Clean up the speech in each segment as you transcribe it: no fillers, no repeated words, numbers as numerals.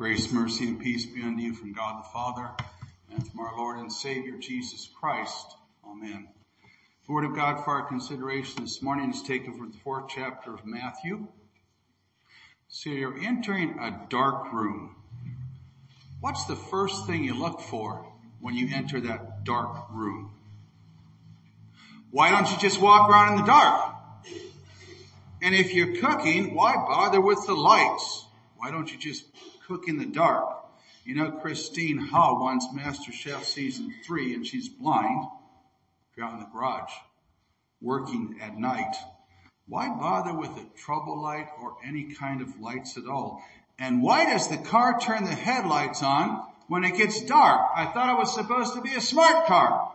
Grace, mercy, and peace be unto you from God the Father and from our Lord and Savior Jesus Christ. Amen. The Word of God for our consideration this morning is taken from the 4th chapter of Matthew. So you're entering a dark room. What's the first thing you look for when you enter that dark room? Why don't you just walk around in the dark? And if you're cooking, why bother with the lights? Why don't you just cook in the dark? You know, Christine Hull wants MasterChef Season 3 and she's blind. If you're out in the garage working at night, why bother with a trouble light or any kind of lights at all? And why does the car turn the headlights on when it gets dark? I thought it was supposed to be a smart car.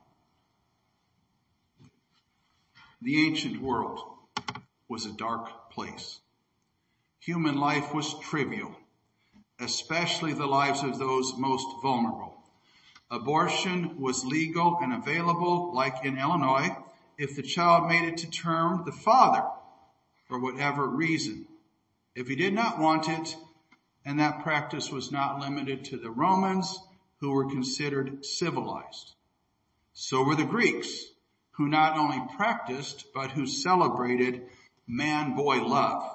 The ancient world was a dark place. Human life was trivial, especially the lives of those most vulnerable. Abortion was legal and available, like in Illinois, if the child made it to term the father for whatever reason. If he did not want it, and that practice was not limited to the Romans, who were considered civilized. So were the Greeks, who not only practiced, but who celebrated man-boy love.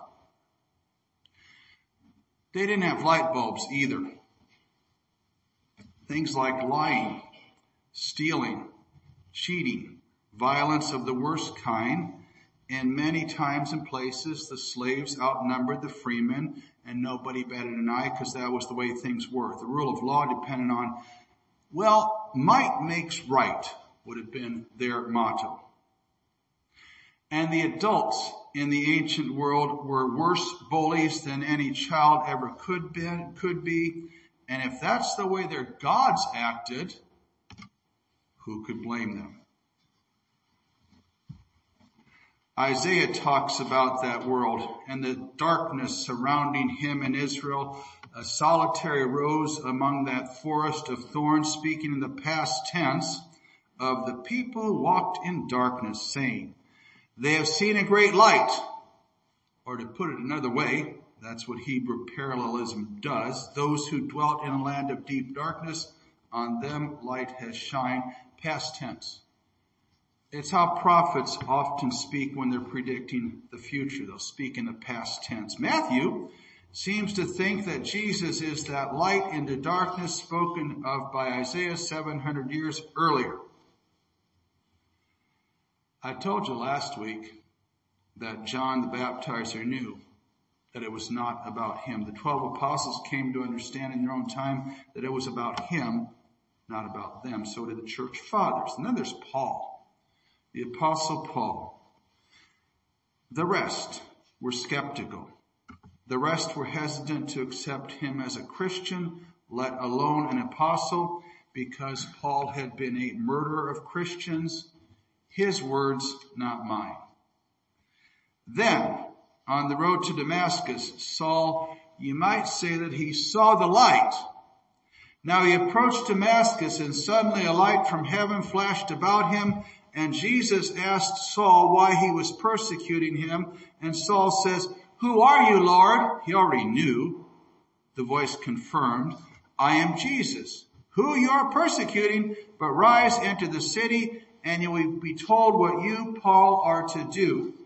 They didn't have light bulbs either. Things like lying, stealing, cheating, violence of the worst kind, and many times and places the slaves outnumbered the freemen, and nobody batted an eye because that was the way things were. The rule of law depended on, well, might makes right would have been their motto. And the adults in the ancient world were worse bullies than any child ever could be. And if that's the way their gods acted, who could blame them? Isaiah talks about that world and the darkness surrounding him and Israel. A solitary rose among that forest of thorns, speaking in the past tense of the people who walked in darkness, saying, they have seen a great light. Or to put it another way, that's what Hebrew parallelism does. Those who dwelt in a land of deep darkness, on them light has shined. Past tense. It's how prophets often speak when they're predicting the future. They'll speak in the past tense. Matthew seems to think that Jesus is that light into darkness spoken of by Isaiah 700 years earlier. I told you last week that John the Baptizer knew that it was not about him. The 12 apostles came to understand in their own time that it was about him, not about them. So did the church fathers. And then there's Paul, the apostle Paul. The rest were skeptical. The rest were hesitant to accept him as a Christian, let alone an apostle, because Paul had been a murderer of Christians. His words, not mine. Then, on the road to Damascus, Saul, you might say that he saw the light. Now he approached Damascus, and suddenly a light from heaven flashed about him, and Jesus asked Saul why he was persecuting him, and Saul says, who are you, Lord? He already knew. The voice confirmed, I am Jesus, who you are persecuting, but rise into the city, and you will be told what you, Paul, are to do.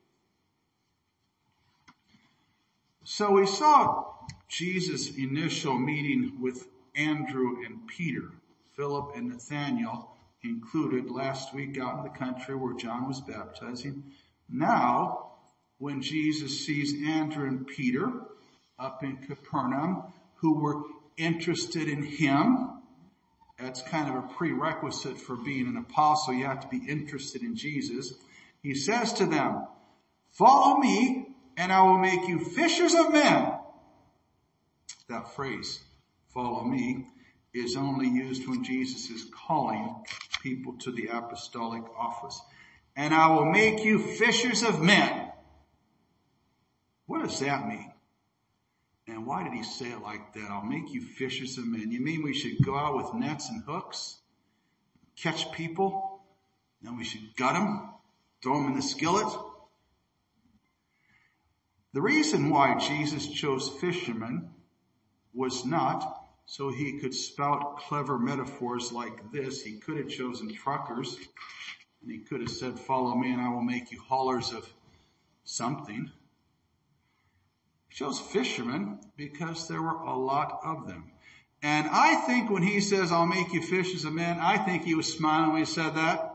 So we saw Jesus' initial meeting with Andrew and Peter, Philip and Nathaniel included last week out in the country where John was baptizing. Now, when Jesus sees Andrew and Peter up in Capernaum, who were interested in him, that's kind of a prerequisite for being an apostle. You have to be interested in Jesus. He says to them, follow me and I will make you fishers of men. That phrase, follow me, is only used when Jesus is calling people to the apostolic office. And I will make you fishers of men. What does that mean? And why did he say it like that? I'll make you fishers of men. You mean we should go out with nets and hooks, catch people, then we should gut them, throw them in the skillet? The reason why Jesus chose fishermen was not, so he could spout clever metaphors like this. He could have chosen truckers, and he could have said, follow me and I will make you haulers of something. He chose fishermen because there were a lot of them. And I think when he says, I'll make you fishers of men, I think he was smiling when he said that.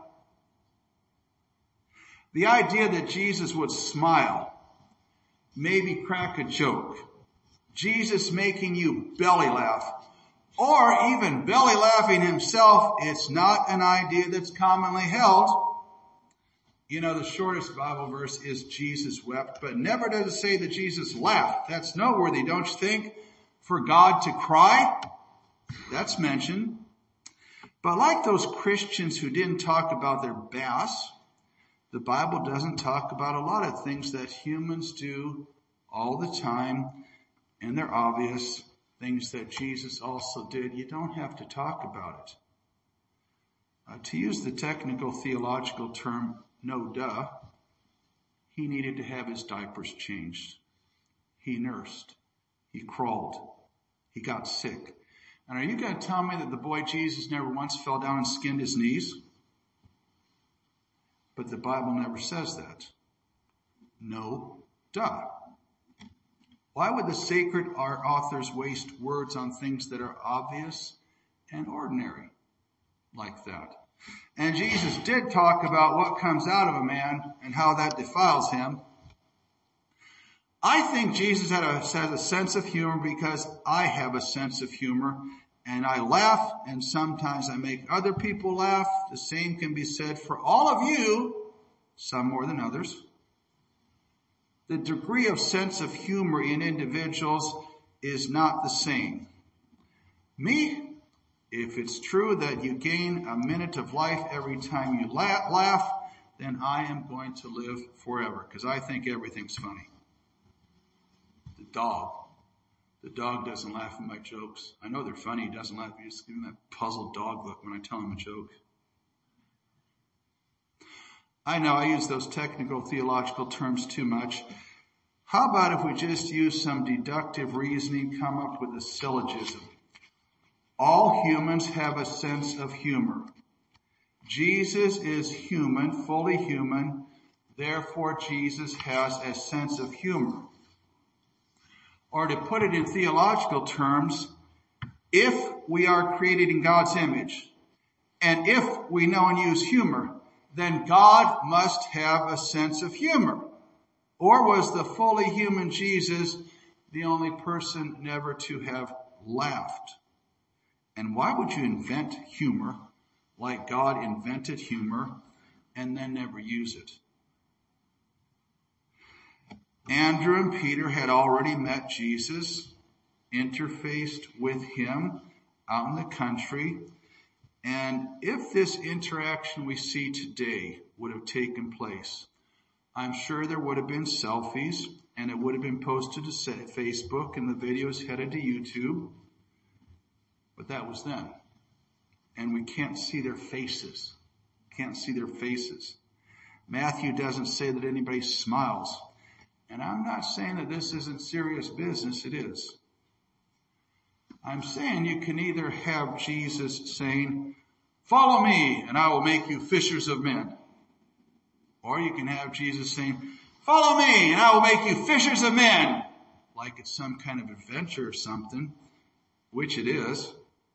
The idea that Jesus would smile, maybe crack a joke, Jesus making you belly laugh, or even belly laughing himself, it's not an idea that's commonly held. You know, the shortest Bible verse is Jesus wept, but never does it say that Jesus laughed. That's noteworthy, don't you think? For God to cry, that's mentioned. But like those Christians who didn't talk about their bass, the Bible doesn't talk about a lot of things that humans do all the time, and they're obvious things that Jesus also did. You don't have to talk about it. To use the technical theological term, no duh, he needed to have his diapers changed. He nursed. He crawled. He got sick. And are you going to tell me that the boy Jesus never once fell down and skinned his knees? But the Bible never says that. No duh. Why would the sacred authors waste words on things that are obvious and ordinary like that? And Jesus did talk about what comes out of a man and how that defiles him. I think Jesus has a sense of humor because I have a sense of humor, and I laugh, and sometimes I make other people laugh. The same can be said for all of you, some more than others. The degree of sense of humor in individuals is not the same. Me, if it's true that you gain a minute of life every time you laugh, then I am going to live forever because I think everything's funny. The dog doesn't laugh at my jokes. I know they're funny. He doesn't laugh. He's just giving that puzzled dog look when I tell him a joke. I know I use those technical theological terms too much. How about if we just use some deductive reasoning, come up with a syllogism? All humans have a sense of humor. Jesus is human, fully human. Therefore, Jesus has a sense of humor. Or to put it in theological terms, if we are created in God's image, and if we know and use humor, then God must have a sense of humor. Or was the fully human Jesus the only person never to have laughed? And why would you invent humor like God invented humor and then never use it? Andrew and Peter had already met Jesus, interfaced with him out in the country. And if this interaction we see today would have taken place, I'm sure there would have been selfies and it would have been posted to Facebook and the videos headed to YouTube. But that was then. And we can't see their faces. Can't see their faces. Matthew doesn't say that anybody smiles. And I'm not saying that this isn't serious business. It is. I'm saying you can either have Jesus saying, follow me and I will make you fishers of men. Or you can have Jesus saying, follow me and I will make you fishers of men. Like it's some kind of adventure or something, which it is.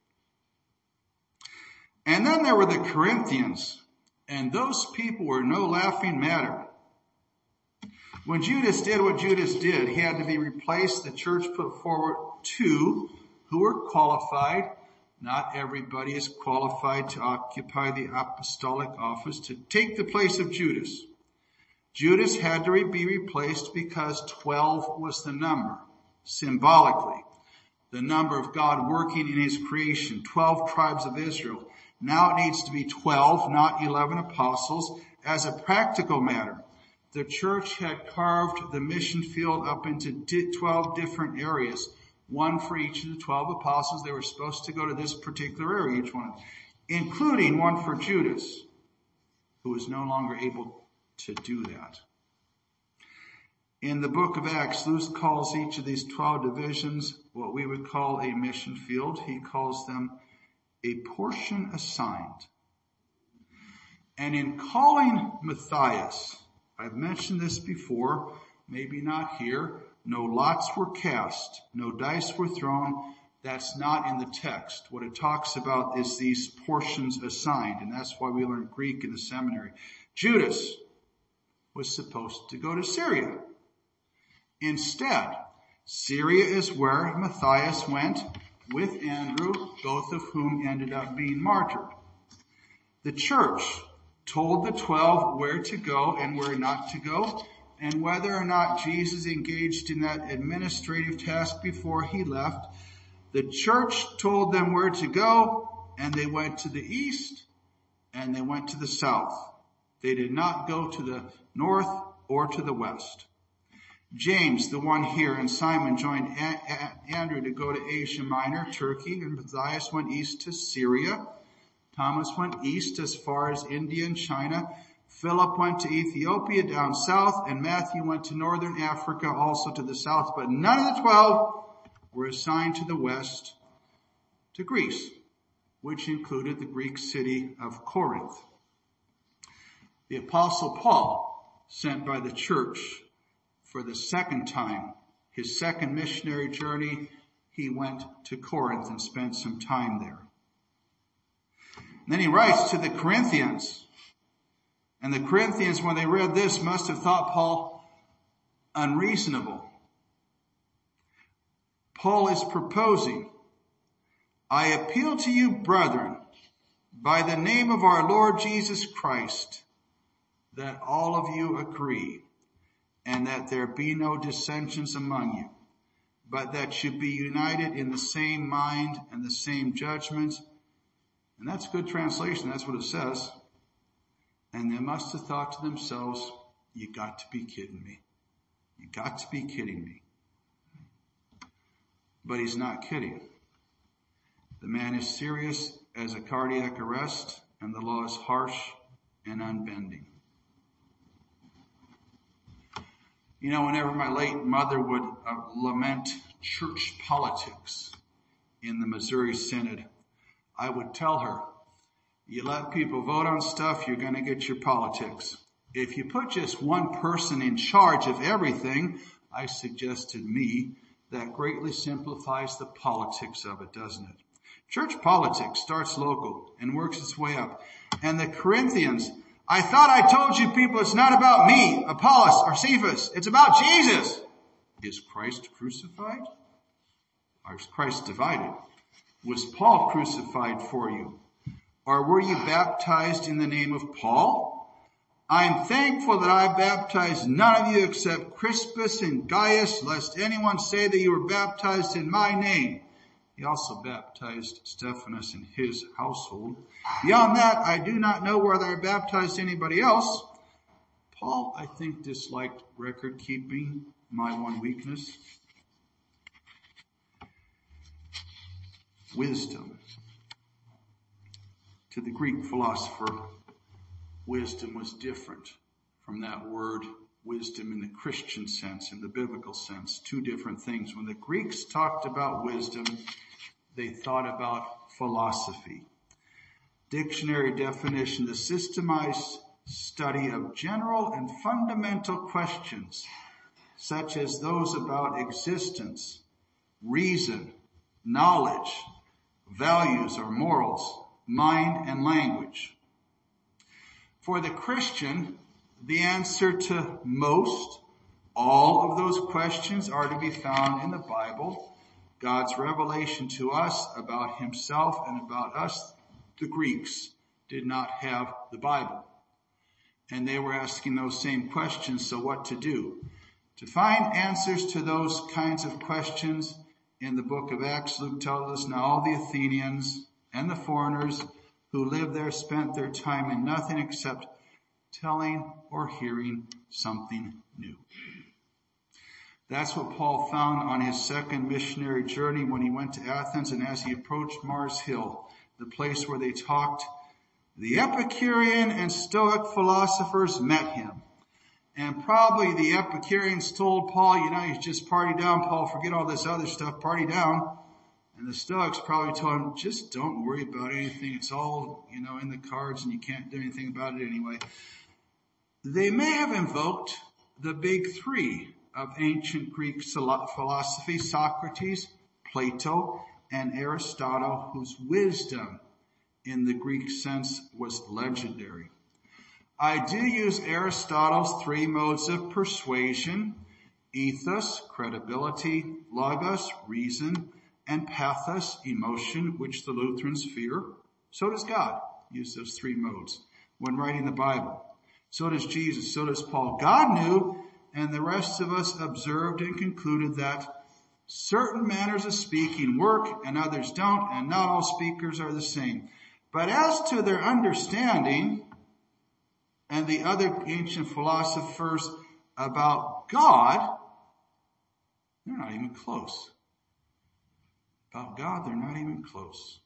And then there were the Corinthians, and those people were no laughing matter. When Judas did what Judas did, he had to be replaced. The church put forward two who were qualified. Not everybody is qualified to occupy the apostolic office to take the place of Judas. Judas had to be replaced because 12 was the number, symbolically. The number of God working in his creation, 12 tribes of Israel. Now it needs to be 12, not 11 apostles, as a practical matter. The church had carved the mission field up into 12 different areas, one for each of the 12 apostles. They were supposed to go to this particular area, each one, including one for Judas, who was no longer able to do that. In the book of Acts, Luke calls each of these 12 divisions what we would call a mission field. He calls them a portion assigned. And in calling Matthias, I've mentioned this before, maybe not here, no lots were cast, no dice were thrown. That's not in the text. What it talks about is these portions assigned, and that's why we learn Greek in the seminary. Judas was supposed to go to Syria. Instead, Syria is where Matthias went with Andrew, both of whom ended up being martyred. The church told the 12 where to go and where not to go, and whether or not Jesus engaged in that administrative task before he left. The church told them where to go, and they went to the east, and they went to the south. They did not go to the north or to the west. James, the one here, and Simon joined Andrew to go to Asia Minor, Turkey, and Matthias went east to Syria. Thomas went east as far as India and China. Philip went to Ethiopia down south, and Matthew went to northern Africa, also to the south. But none of the 12 were assigned to the west, to Greece, which included the Greek city of Corinth. The Apostle Paul, sent by the church for the second time, his second missionary journey, he went to Corinth and spent some time there. And then he writes to the Corinthians. And the Corinthians, when they read this, must have thought Paul unreasonable. Paul is proposing, I appeal to you, brethren, by the name of our Lord Jesus Christ, that all of you agree, and that there be no dissensions among you, but that you be united in the same mind and the same judgment. And that's a good translation. That's what it says. And they must have thought to themselves, you got to be kidding me. You got to be kidding me. But he's not kidding. The man is serious as a cardiac arrest, and the law is harsh and unbending. You know, whenever my late mother would lament church politics in the Missouri Synod, I would tell her, you let people vote on stuff, you're going to get your politics. If you put just one person in charge of everything, I suggested me, that greatly simplifies the politics of it, doesn't it? Church politics starts local and works its way up. And the Corinthians, I thought I told you people it's not about me, Apollos, or Cephas. It's about Jesus. Is Christ crucified? Or is Christ divided? Was Paul crucified for you? Or were you baptized in the name of Paul? I'm thankful that I baptized none of you except Crispus and Gaius, lest anyone say that you were baptized in my name. He also baptized Stephanas and his household. Beyond that, I do not know whether I baptized anybody else. Paul, I think, disliked record keeping, my one weakness. Wisdom. To the Greek philosopher, wisdom was different from that word wisdom in the Christian sense, in the biblical sense. Two different things. When the Greeks talked about wisdom, they thought about philosophy. Dictionary definition, the systemized study of general and fundamental questions, such as those about existence, reason, knowledge, values or morals, mind and language. For the Christian, the answer to most, all of those questions are to be found in the Bible. God's revelation to us about himself and about us, the Greeks, did not have the Bible. And they were asking those same questions, so what to do? To find answers to those kinds of questions in the book of Acts, Luke tells us, now all the Athenians and the foreigners who lived there spent their time in nothing except telling or hearing something new. That's what Paul found on his second missionary journey when he went to Athens, and as he approached Mars Hill, the place where they talked, the Epicurean and Stoic philosophers met him. And probably the Epicureans told Paul, you just party down, Paul, forget all this other stuff, party down. And the Stoics probably told him, just don't worry about anything. It's all, in the cards and you can't do anything about it anyway. They may have invoked the big three of ancient Greek philosophy, Socrates, Plato, and Aristotle, whose wisdom in the Greek sense was legendary. I do use Aristotle's three modes of persuasion: ethos, credibility; logos, reason; and pathos, emotion, which the Lutherans fear. So does God use those three modes when writing the Bible. So does Jesus. So does Paul. God knew, and the rest of us observed and concluded that certain manners of speaking work and others don't, and not all speakers are the same. But as to their understanding and the other ancient philosophers about God, they're not even close. About God, they're not even close.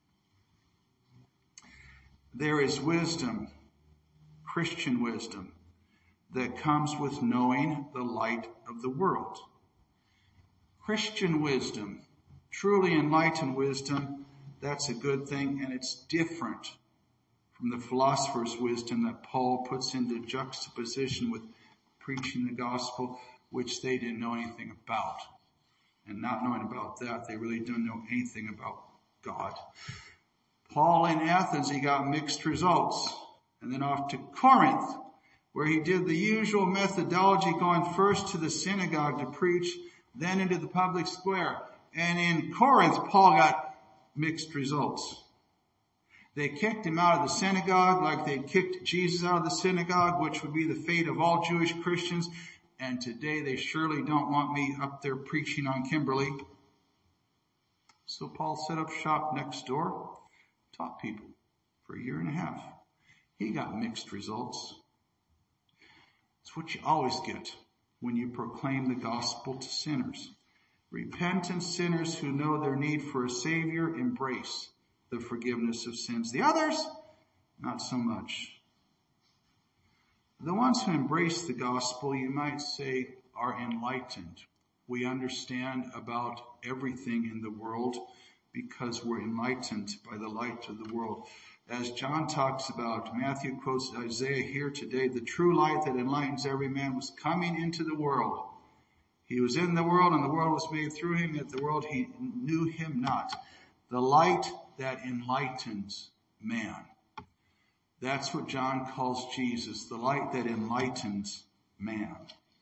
There is wisdom, Christian wisdom, that comes with knowing the light of the world. Christian wisdom, truly enlightened wisdom, that's a good thing, and it's different from the philosopher's wisdom that Paul puts into juxtaposition with preaching the gospel, which they didn't know anything about. And not knowing about that, they really don't know anything about God. Paul in Athens, he got mixed results. And then off to Corinth, where he did the usual methodology, going first to the synagogue to preach, then into the public square. And in Corinth, Paul got mixed results. They kicked him out of the synagogue like they kicked Jesus out of the synagogue, which would be the fate of all Jewish Christians. And today they surely don't want me up there preaching on Kimberly. So Paul set up shop next door, taught people for a year and a half. He got mixed results. It's what you always get when you proclaim the gospel to sinners. Repentant sinners who know their need for a Savior embrace the forgiveness of sins. The others, not so much. The ones who embrace the gospel, you might say, are enlightened. We understand about everything in the world because we're enlightened by the light of the world. As John talks about, Matthew quotes Isaiah here today, the true light that enlightens every man was coming into the world. He was in the world and the world was made through him, yet the world he knew him not. The light that enlightens man. That's what John calls Jesus, the light that enlightens man.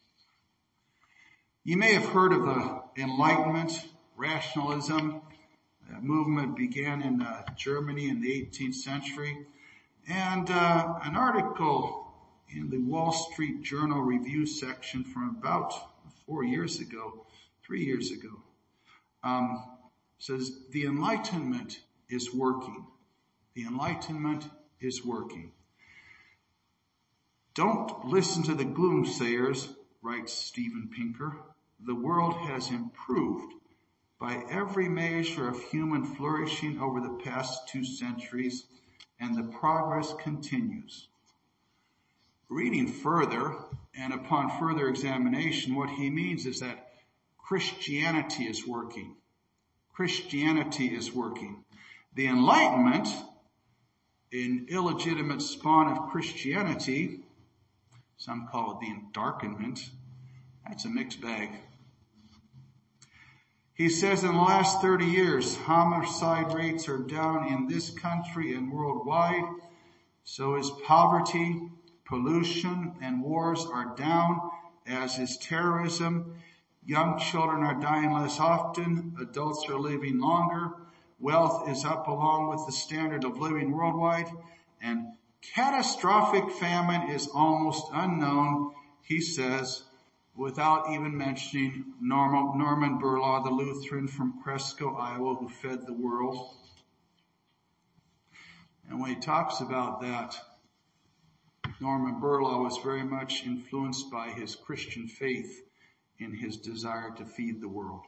You may have heard of the Enlightenment, rationalism. That movement began in Germany in the 18th century. And an article in the Wall Street Journal review section from about 3 years ago, says the Enlightenment is working. The Enlightenment is working. Don't listen to the gloomsayers, writes Steven Pinker. The world has improved by every measure of human flourishing over the past 2 centuries, and the progress continues. Reading further, and upon further examination, what he means is that Christianity is working. Christianity is working. The Enlightenment, an illegitimate spawn of Christianity, some call it the Endarkenment, that's a mixed bag. He says in the last 30 years, homicide rates are down in this country and worldwide. So is poverty, pollution, and wars are down, as is terrorism. Young children are dying less often. Adults are living longer. Wealth is up along with the standard of living worldwide. And catastrophic famine is almost unknown, he says, without even mentioning Norman Burlaw, the Lutheran from Cresco, Iowa, who fed the world. And when he talks about that, Norman Burlaw was very much influenced by his Christian faith in his desire to feed the world.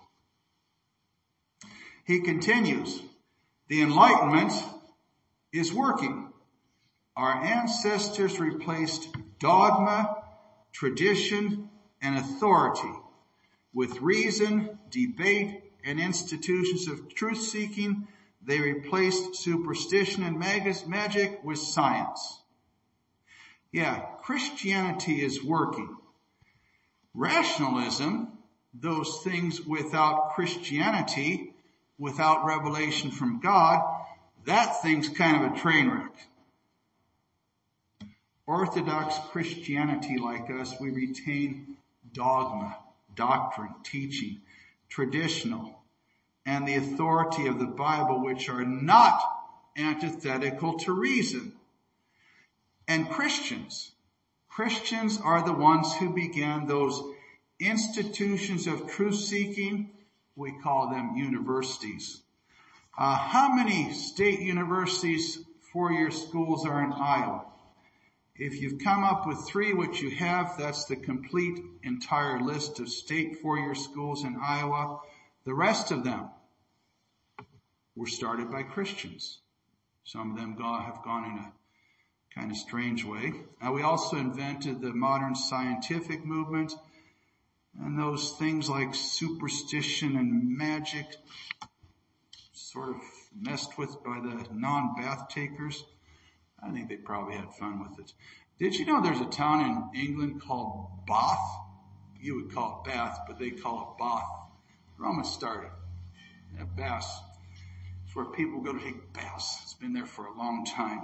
He continues, the Enlightenment is working. Our ancestors replaced dogma tradition, and authority. With reason, debate, and institutions of truth-seeking, they replaced superstition and magic with science. Yeah, Christianity is working. Rationalism, those things without Christianity, without revelation from God, that thing's kind of a train wreck. Orthodox Christianity like us, we retain dogma, doctrine, teaching, traditional, and the authority of the Bible, which are not antithetical to reason. And Christians are the ones who began those institutions of truth-seeking. We call them universities. How many state universities, four-year schools are in Iowa? If you've come up with 3, which you have, that's the complete entire list of state four-year schools in Iowa. The rest of them were started by Christians. Some of them have gone in a kind of strange way. We also invented the modern scientific movement, and those things like superstition and magic sort of messed with by the non-bath takers. I think they probably had fun with it. Did you know there's a town in England called Bath? You would call it Bath, but they call it Bath. Romans started at baths. It's where people go to take baths. It's been there for a long time.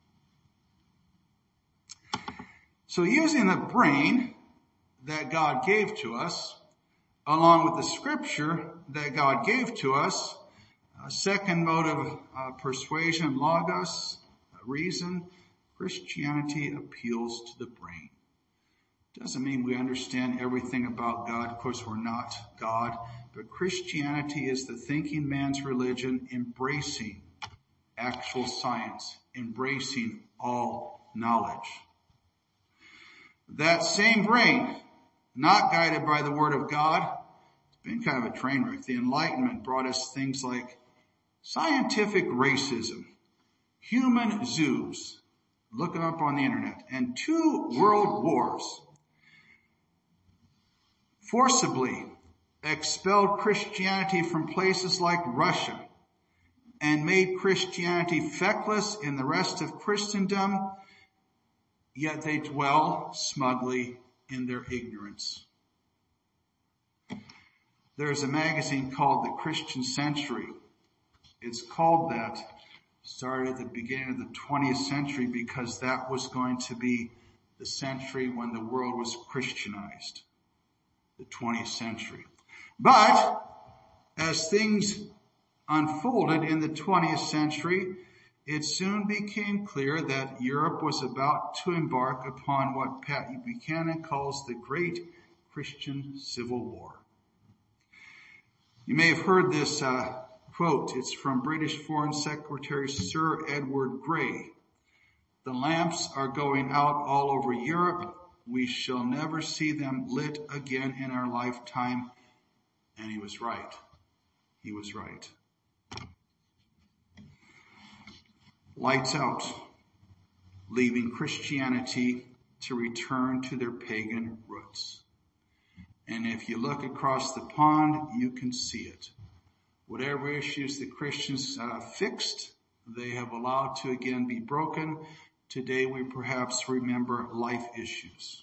So using the brain that God gave to us, along with the scripture that God gave to us, second mode of persuasion, logos, reason, Christianity appeals to the brain. Doesn't mean we understand everything about God. Of course, we're not God. But Christianity is the thinking man's religion, embracing actual science, embracing all knowledge. That same brain, not guided by the Word of God, it's been kind of a train wreck. The Enlightenment brought us things like scientific racism, human zoos, look them up on the internet, and 2 world wars. Forcibly expelled Christianity from places like Russia and made Christianity feckless in the rest of Christendom, yet they dwell smugly in their ignorance. There's a magazine called The Christian Century. It's called that, started at the beginning of the 20th century because that was going to be the century when the world was Christianized, the 20th century. But as things unfolded in the 20th century, it soon became clear that Europe was about to embark upon what Pat Buchanan calls the Great Christian Civil War. You may have heard this quote. It's from British Foreign Secretary Sir Edward Grey. The lamps are going out all over Europe. We shall never see them lit again in our lifetime. And he was right. He was right. Lights out, leaving Christianity to return to their pagan roots. And if you look across the pond, you can see it. Whatever issues the Christians fixed, they have allowed to again be broken. Today we perhaps remember life issues.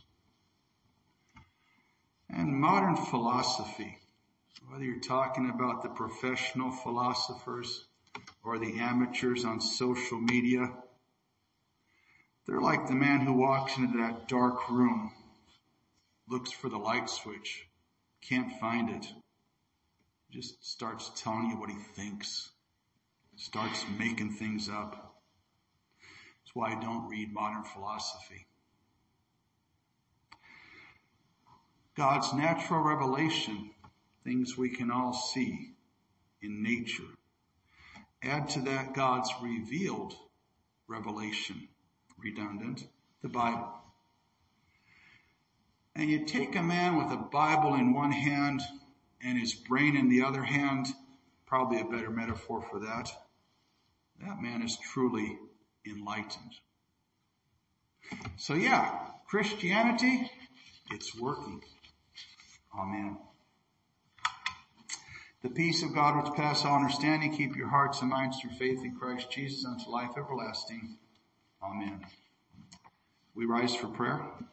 And modern philosophy, whether you're talking about the professional philosophers or the amateurs on social media, they're like the man who walks into that dark room, looks for the light switch, can't find it, just starts telling you what he thinks, starts making things up. That's why I don't read modern philosophy. God's natural revelation, things we can all see in nature. Add to that God's revealed revelation, redundant, the Bible. And you take a man with a Bible in one hand and his brain in the other hand, probably a better metaphor for that. That man is truly enlightened. So yeah, Christianity, It's working. Amen. The peace of God which passes all understanding, keep your hearts and minds through faith in Christ Jesus unto life everlasting. Amen. We rise for prayer.